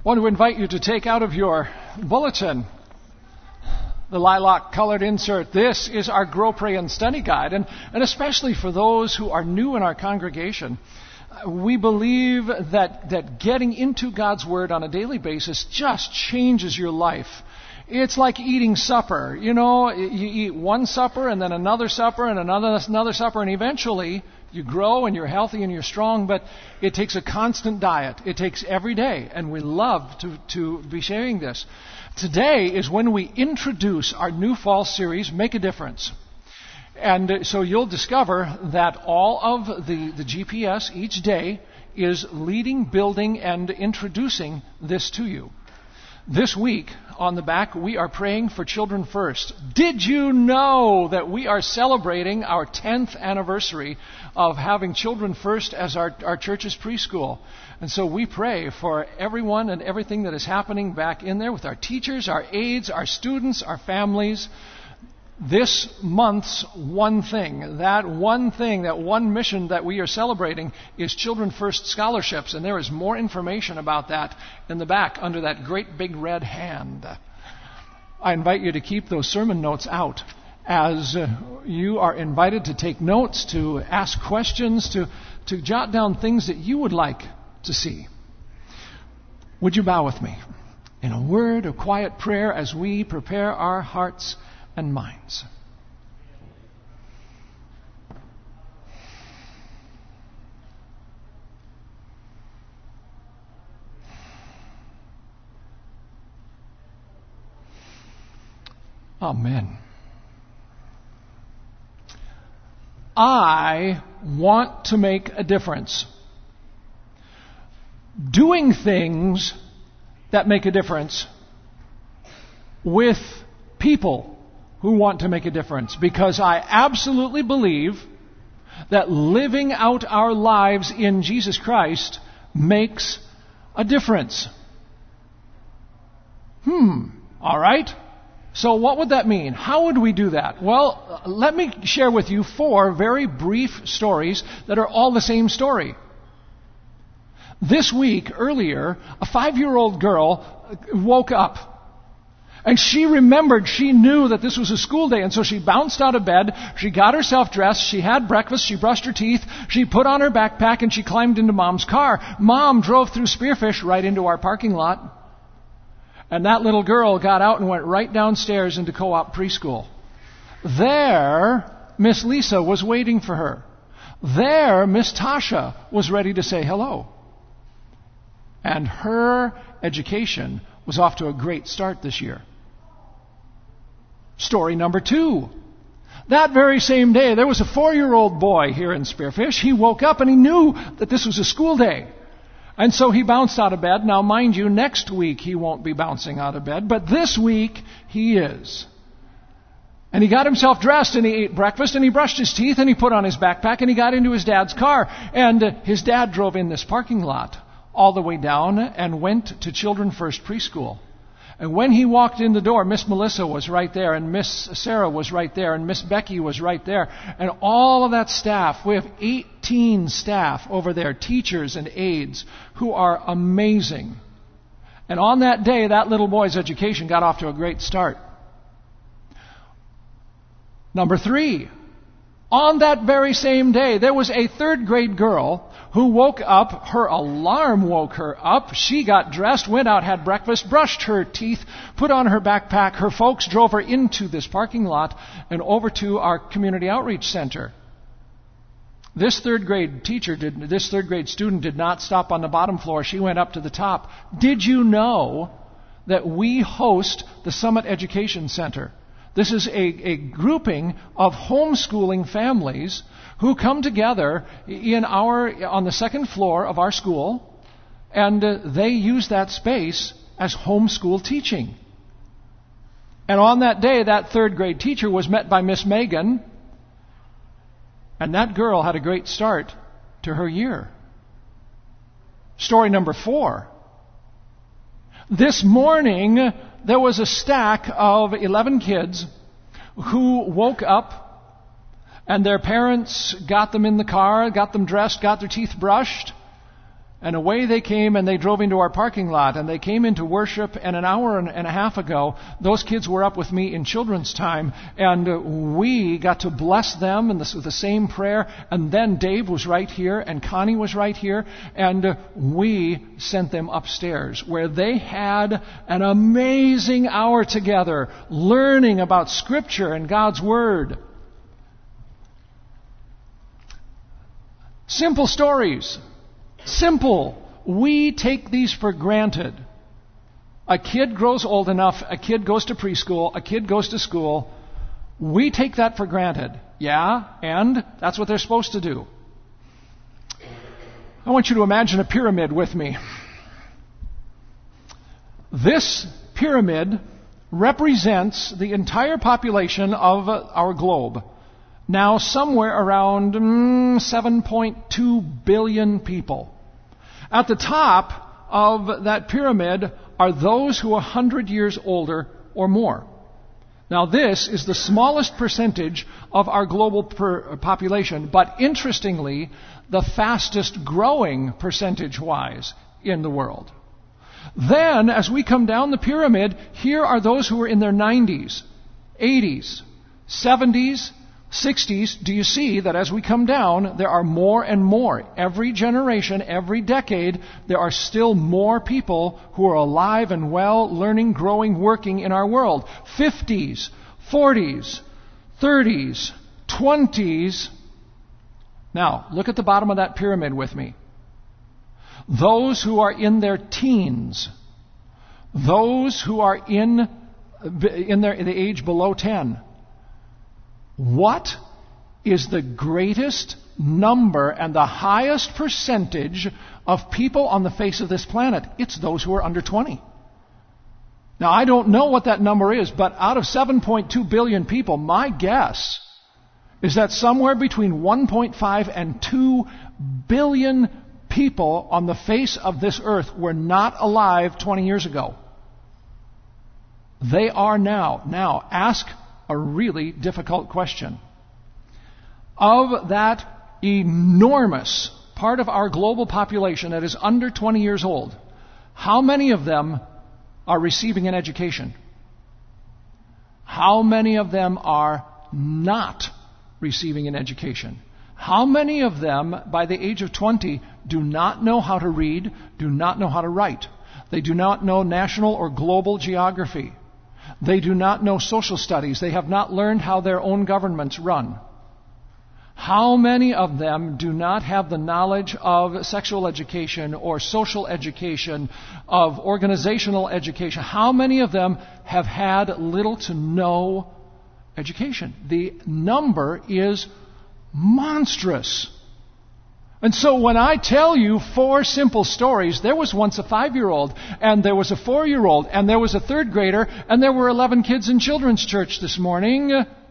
I want to invite you to take out of your bulletin the lilac-colored insert. This is our Grow, Pray, and Study Guide, and especially for those who are new in our congregation. We believe that getting into God's Word on a daily basis just changes your life. It's like eating supper. You know, you eat one supper and then another supper and another supper, and eventually you grow and you're healthy and you're strong, but it takes a constant diet. It takes every day, and we love to be sharing this. Today is when we introduce our new fall series, Make a Difference. And so you'll discover that all of the GPS each day is leading, building, and introducing this to you. This week, on the back, we are praying for children first. Did you know that we are celebrating our 10th anniversary of having children first as our church's preschool? And so we pray for everyone and everything that is happening back in there with our teachers, our aides, our students, our families. This month's one thing, that one mission that we are celebrating is Children First Scholarships. And there is more information about that in the back under that great big red hand. I invite you to keep those sermon notes out as you are invited to take notes, to ask questions, to jot down things that you would like to see. Would you bow with me in a word of quiet prayer as we prepare our hearts and minds? Amen. I want to make a difference. Doing things that make a difference with people who want to make a difference, because I absolutely believe that living out our lives in Jesus Christ makes a difference. All right. So what would that mean? How would we do that? Well, let me share with you 4 very brief stories that are all the same story. This week, earlier, a 5-year-old girl woke up. And she knew that this was a school day, and so she bounced out of bed, she got herself dressed, she had breakfast, she brushed her teeth, she put on her backpack, and she climbed into Mom's car. Mom drove through Spearfish right into our parking lot. And that little girl got out and went right downstairs into Co-op Preschool. There, Miss Lisa was waiting for her. There, Miss Tasha was ready to say hello. And her education was off to a great start this year. Story number 2. That very same day, there was a 4-year-old boy here in Spearfish. He woke up and he knew that this was a school day. And so he bounced out of bed. Now, mind you, next week he won't be bouncing out of bed, but this week he is. And he got himself dressed and he ate breakfast and he brushed his teeth and he put on his backpack and he got into his dad's car. And his dad drove in this parking lot all the way down and went to Children First Preschool. And when he walked in the door, Miss Melissa was right there, and Miss Sarah was right there, and Miss Becky was right there. And all of that staff, we have 18 staff over there, teachers and aides, who are amazing. And on that day, that little boy's education got off to a great start. Number 3. On that very same day, there was a 3rd grade girl who woke up. Her alarm woke her up. She got dressed, went out, had breakfast, brushed her teeth, put on her backpack. Her folks drove her into this parking lot and over to our community outreach center. This 3rd grade student did not stop on the bottom floor. She went up to the top. Did you know that we host the Summit Education Center? This is a grouping of homeschooling families who come together on the 2nd floor of our school, and they use that space as homeschool teaching. And on that day, that 3rd grade teacher was met by Miss Megan, and that girl had a great start to her year. Story number 4. This morning, there was a stack of 11 kids who woke up, and their parents got them in the car, got them dressed, got their teeth brushed, And away they came, and they drove into our parking lot, and they came into worship, and an hour and a half ago, those kids were up with me in children's time, and we got to bless them with the same prayer, and then Dave was right here, and Connie was right here, and we sent them upstairs, where they had an amazing hour together, learning about Scripture and God's Word. Simple stories. Simple. We take these for granted. A kid grows old enough, a kid goes to preschool, a kid goes to school. We take that for granted. Yeah, and that's what they're supposed to do. I want you to imagine a pyramid with me. This pyramid represents the entire population of our globe. Now somewhere around 7.2 billion people. At the top of that pyramid are those who are 100 years older or more. Now this is the smallest percentage of our global population, but interestingly, the fastest growing percentage-wise in the world. Then, as we come down the pyramid, here are those who are in their 90s, 80s, 70s, 60s. Do you see that as we come down, there are more and more? Every generation, every decade, there are still more people who are alive and well, learning, growing, working in our world. 50s, 40s, 30s, 20s. Now, look at the bottom of that pyramid with me. Those who are in their teens, those who are in the age below 10. What is the greatest number and the highest percentage of people on the face of this planet? It's those who are under 20. Now, I don't know what that number is, but out of 7.2 billion people, my guess is that somewhere between 1.5 and 2 billion people on the face of this earth were not alive 20 years ago. They are now. Now, ask a really difficult question. Of that enormous part of our global population that is under 20 years old, how many of them are receiving an education? How many of them are not receiving an education? How many of them, by the age of 20, do not know how to read, do not know how to write? They do not know national or global geography. They do not know social studies. They have not learned how their own governments run. How many of them do not have the knowledge of sexual education or social education, of organizational education? How many of them have had little to no education? The number is monstrous. And so when I tell you 4 simple stories, there was once a 5-year-old, and there was a 4-year-old, and there was a 3rd grader, and there were 11 kids in children's church this morning.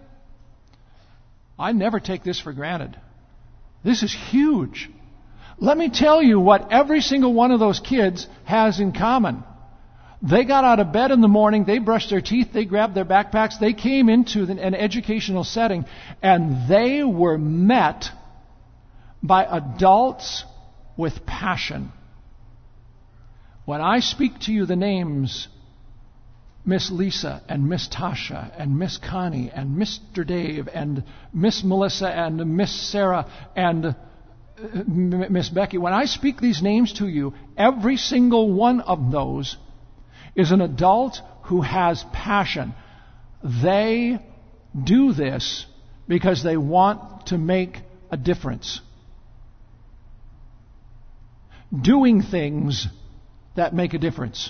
I never take this for granted. This is huge. Let me tell you what every single one of those kids has in common. They got out of bed in the morning, they brushed their teeth, they grabbed their backpacks, they came into an educational setting, and they were met by adults with passion. When I speak to you the names Miss Lisa and Miss Tasha and Miss Connie and Mr. Dave and Miss Melissa and Miss Sarah and Miss Becky, when I speak these names to you, every single one of those is an adult who has passion. They do this because they want to make a difference. Doing things that make a difference.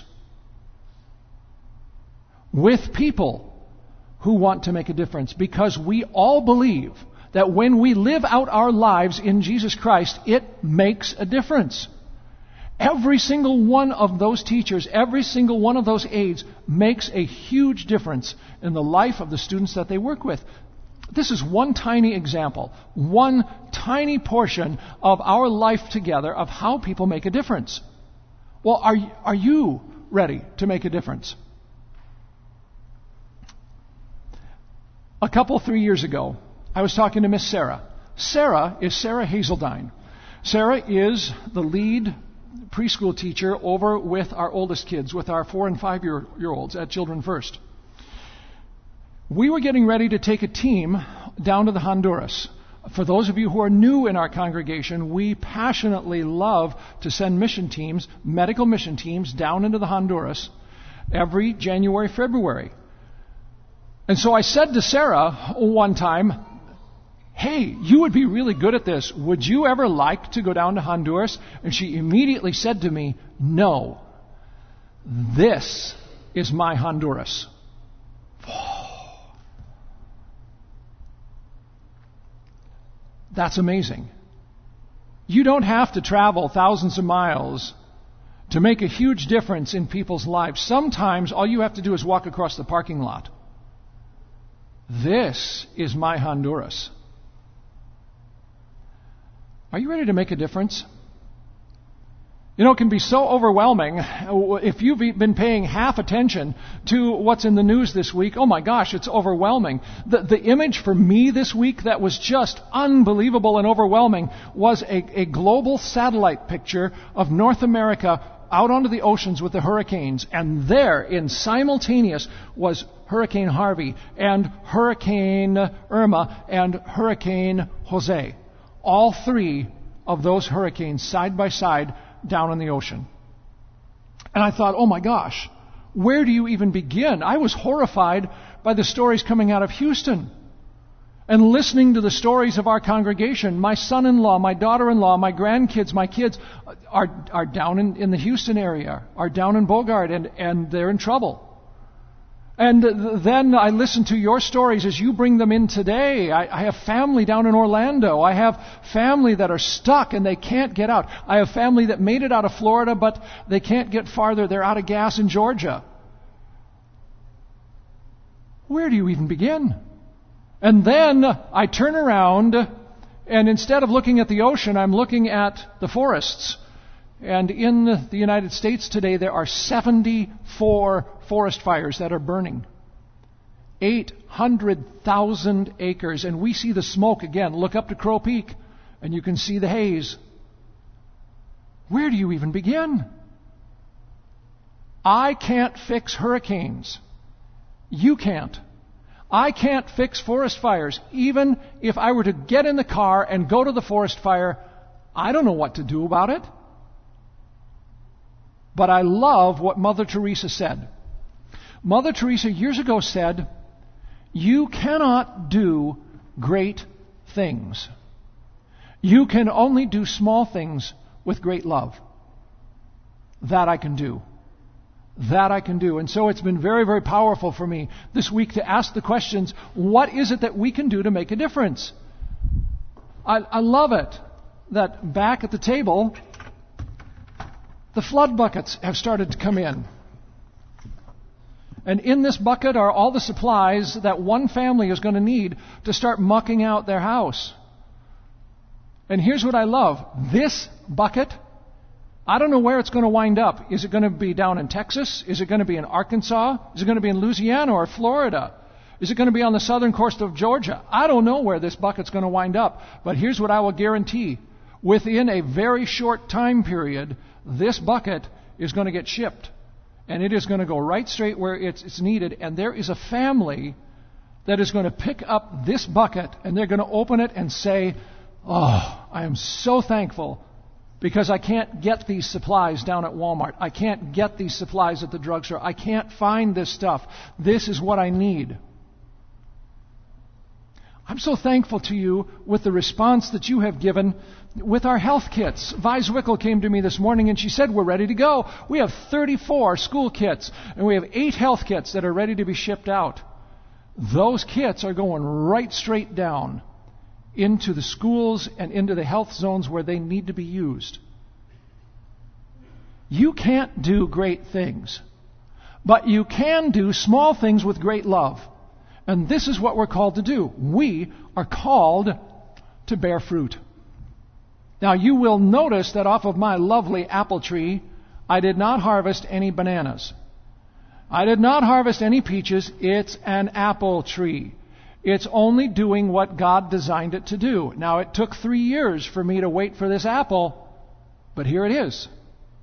With people who want to make a difference. Because we all believe that when we live out our lives in Jesus Christ, it makes a difference. Every single one of those teachers, every single one of those aides makes a huge difference in the life of the students that they work with. This is one tiny example, one tiny portion of our life together of how people make a difference. Well, are you ready to make a difference? A couple, 3 years ago, I was talking to Miss Sarah. Sarah is Sarah Hazeldine. Sarah is the lead preschool teacher over with our oldest kids, with our 4 and 5-year-olds at Children First. We were getting ready to take a team down to the Honduras. For those of you who are new in our congregation, we passionately love to send mission teams, medical mission teams, down into the Honduras every January, February. And so I said to Sarah one time, hey, you would be really good at this. Would you ever like to go down to Honduras? And she immediately said to me, no, this is my Honduras. That's amazing. You don't have to travel thousands of miles to make a huge difference in people's lives. Sometimes all you have to do is walk across the parking lot. This is my Honduras. Are you ready to make a difference? You know, it can be so overwhelming. If you've been paying half attention to what's in the news this week, oh my gosh, it's overwhelming. The image for me this week that was just unbelievable and overwhelming was a global satellite picture of North America out onto the oceans with the hurricanes. And there, in simultaneous, was Hurricane Harvey and Hurricane Irma and Hurricane Jose. All three of those hurricanes side by side down in the ocean. And I thought, oh my gosh, where do you even begin? I was horrified by the stories coming out of Houston and listening to the stories of our congregation. My son-in-law, my daughter-in-law, my grandkids, my kids are down in the Houston area, are down in Bogart, and they're in trouble. And then I listen to your stories as you bring them in today. I have family down in Orlando. I have family that are stuck and they can't get out. I have family that made it out of Florida, but they can't get farther. They're out of gas in Georgia. Where do you even begin? And then I turn around, and instead of looking at the ocean, I'm looking at the forests. And in the United States today, there are 74 forest fires that are burning. 800,000 acres. And we see the smoke again. Look up to Crow Peak, and you can see the haze. Where do you even begin? I can't fix hurricanes. You can't. I can't fix forest fires. Even if I were to get in the car and go to the forest fire, I don't know what to do about it. But I love what Mother Teresa said. Mother Teresa years ago said, you cannot do great things. You can only do small things with great love. That I can do. That I can do. And so it's been very, very powerful for me this week to ask the questions, what is it that we can do to make a difference? I love it that back at the table, the flood buckets have started to come in. And in this bucket are all the supplies that one family is going to need to start mucking out their house. And here's what I love. This bucket, I don't know where it's going to wind up. Is it going to be down in Texas? Is it going to be in Arkansas? Is it going to be in Louisiana or Florida? Is it going to be on the southern coast of Georgia? I don't know where this bucket's going to wind up. But here's what I will guarantee. Within a very short time period, this bucket is going to get shipped. And it is going to go right straight where it's needed. And there is a family that is going to pick up this bucket and they're going to open it and say, oh, I am so thankful because I can't get these supplies down at Walmart. I can't get these supplies at the drugstore. I can't find this stuff. This is what I need. I'm so thankful to you with the response that you have given with our health kits. Vi Zwickel came to me this morning and she said, we're ready to go. We have 34 school kits and we have 8 health kits that are ready to be shipped out. Those kits are going right straight down into the schools and into the health zones where they need to be used. You can't do great things, but you can do small things with great love. And this is what we're called to do. We are called to bear fruit. Now you will notice that off of my lovely apple tree, I did not harvest any bananas. I did not harvest any peaches. It's an apple tree. It's only doing what God designed it to do. Now it took 3 years for me to wait for this apple, but here it is.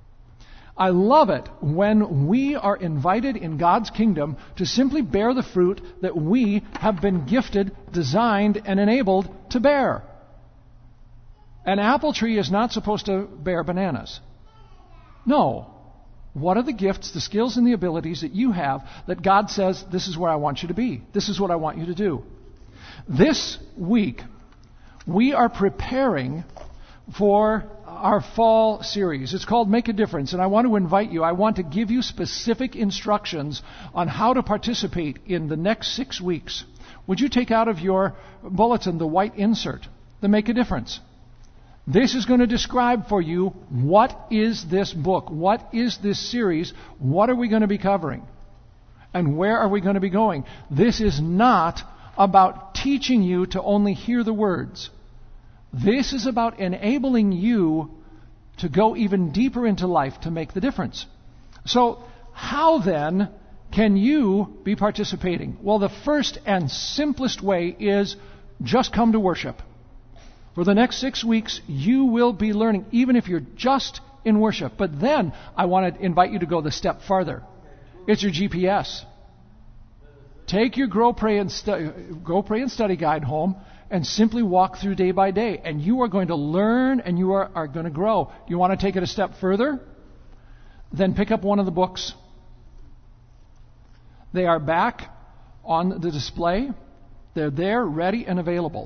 I love it when we are invited in God's kingdom to simply bear the fruit that we have been gifted, designed, and enabled to bear. An apple tree is not supposed to bear bananas. No. What are the gifts, the skills, and the abilities that you have that God says, this is where I want you to be? This is what I want you to do. This week, we are preparing for our fall series. It's called Make a Difference, and I want to invite you. I want to give you specific instructions on how to participate in the next 6 weeks. Would you take out of your bulletin the white insert, the Make a Difference? This is going to describe for you what is this book, what is this series, what are we going to be covering, and where are we going to be going. This is not about teaching you to only hear the words. This is about enabling you to go even deeper into life to make the difference. So, how then can you be participating? Well, the first and simplest way is just come to worship. For the next 6 weeks, you will be learning, even if you're just in worship. But then, I want to invite you to go the step farther. It's your GPS. Take your Grow, Pray, and Study guide home and simply walk through day by day. And you are going to learn and you are going to grow. You want to take it a step further? Then pick up one of the books. They are back on the display. They're there, ready and available.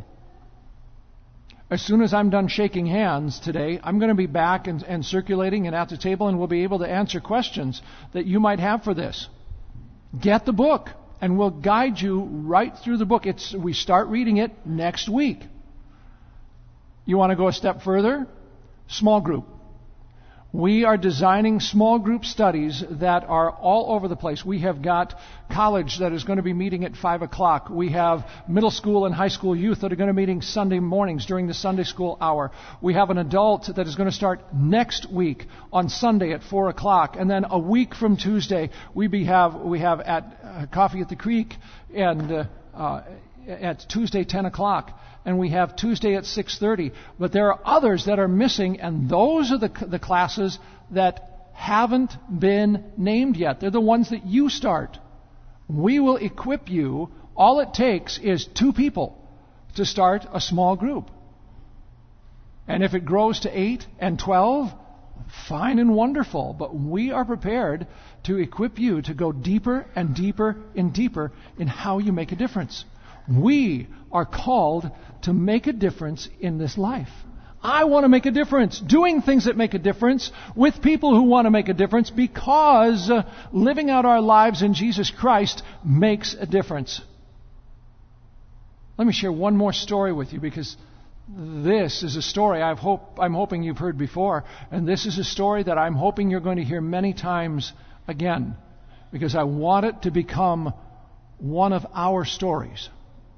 As soon as I'm done shaking hands today, I'm going to be back and circulating and at the table, and we'll be able to answer questions that you might have for this. Get the book, and we'll guide you right through the book. We start reading it next week. You want to go a step further? Small group. We are designing small group studies that are all over the place. We have got college that is going to be meeting at 5 o'clock. We have middle school and high school youth that are going to be meeting Sunday mornings during the Sunday school hour. We have an adult that is going to start next week on Sunday at 4 o'clock. And then a week from Tuesday, we have at Coffee at the Creek and at Tuesday 10 o'clock. And we have Tuesday at 6:30. But there are others that are missing, and those are the classes that haven't been named yet. They're the ones that you start. We will equip you. All it takes is 2 people to start a small group. And if it grows to 8 and 12, fine and wonderful. But we are prepared to equip you to go deeper and deeper and deeper in how you make a difference. We are called to make a difference in this life. I want to make a difference, doing things that make a difference with people who want to make a difference, because living out our lives in Jesus Christ makes a difference. Let me share one more story with you, because this is a story I'm hoping you've heard before, and this is a story that I'm hoping you're going to hear many times again, because I want it to become one of our stories.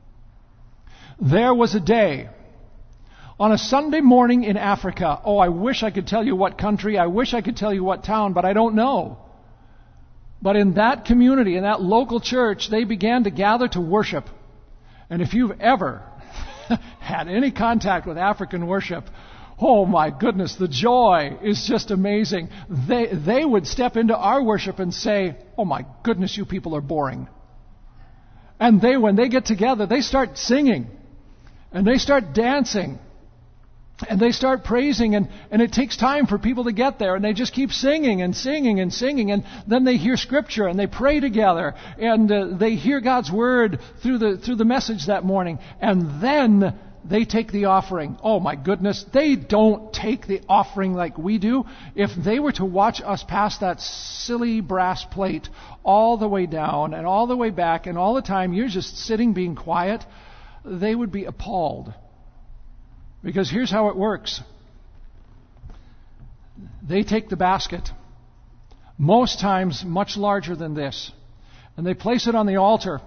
There was a day on a Sunday morning in Africa. Oh, I wish I could tell you what country. I wish I could tell you what town, but I don't know. But in that community, in that local church, they began to gather to worship. And if you've ever had any contact with African worship, oh my goodness, the joy is just amazing. They would step into our worship and say, oh my goodness, you people are boring. And when they get together, they start singing. And they start dancing. And they start praising. And it takes time for people to get there. And they just keep singing and singing and singing. And then they hear Scripture and they pray together. And they hear God's Word through the message that morning. And then they take the offering. Oh my goodness, they don't take the offering like we do. If they were to watch us pass that silly brass plate all the way down and all the way back, and all the time you're just sitting being quiet, they would be appalled. Because here's how it works. They take the basket, most times much larger than this, and they place it on the altar.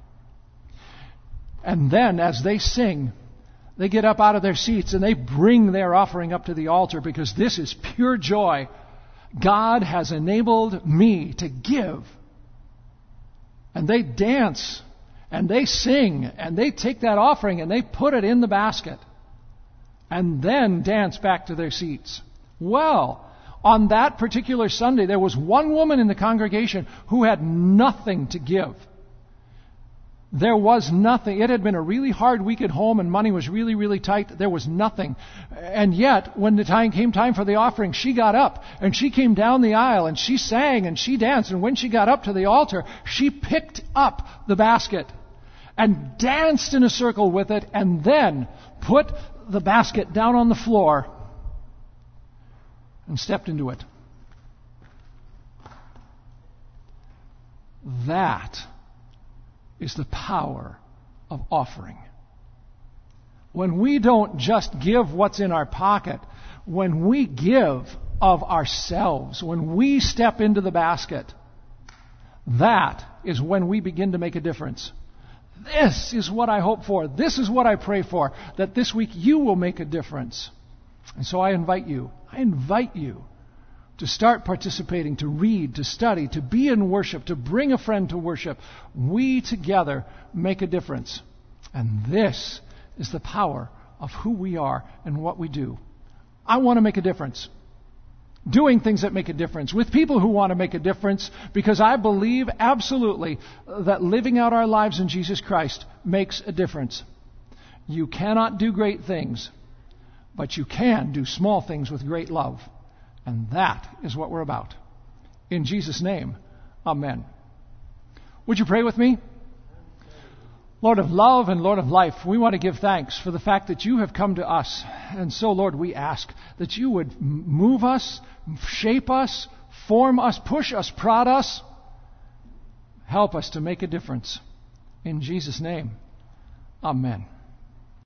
And then as they sing, they get up out of their seats and they bring their offering up to the altar, because this is pure joy. God has enabled me to give. And they dance and they sing and they take that offering and they put it in the basket and then dance back to their seats. Well, On that particular Sunday, there was one woman in the congregation who had nothing to give. There was nothing. It had been a really hard week at home and money was really, really tight. There was nothing. And yet, when the time came for the offering, she got up and she came down the aisle and she sang and she danced. And when she got up to the altar, she picked up the basket and danced in a circle with it and then put the basket down on the floor and stepped into it. That is the power of offering. When we don't just give what's in our pocket, when we give of ourselves, when we step into the basket, that is when we begin to make a difference. This is what I hope for. This is what I pray for, that this week you will make a difference. And so I invite you to start participating, to read, to study, to be in worship, to bring a friend to worship. We together make a difference. And this is the power of who we are and what we do. I want to make a difference. Doing things that make a difference. With people who want to make a difference. Because I believe absolutely that living out our lives in Jesus Christ makes a difference. You cannot do great things, but you can do small things with great love. And that is what we're about. In Jesus' name, amen. Would you pray with me? Lord of love and Lord of life, we want to give thanks for the fact that you have come to us. And so, Lord, we ask that you would move us, shape us, form us, push us, prod us. Help us to make a difference. In Jesus' name, amen.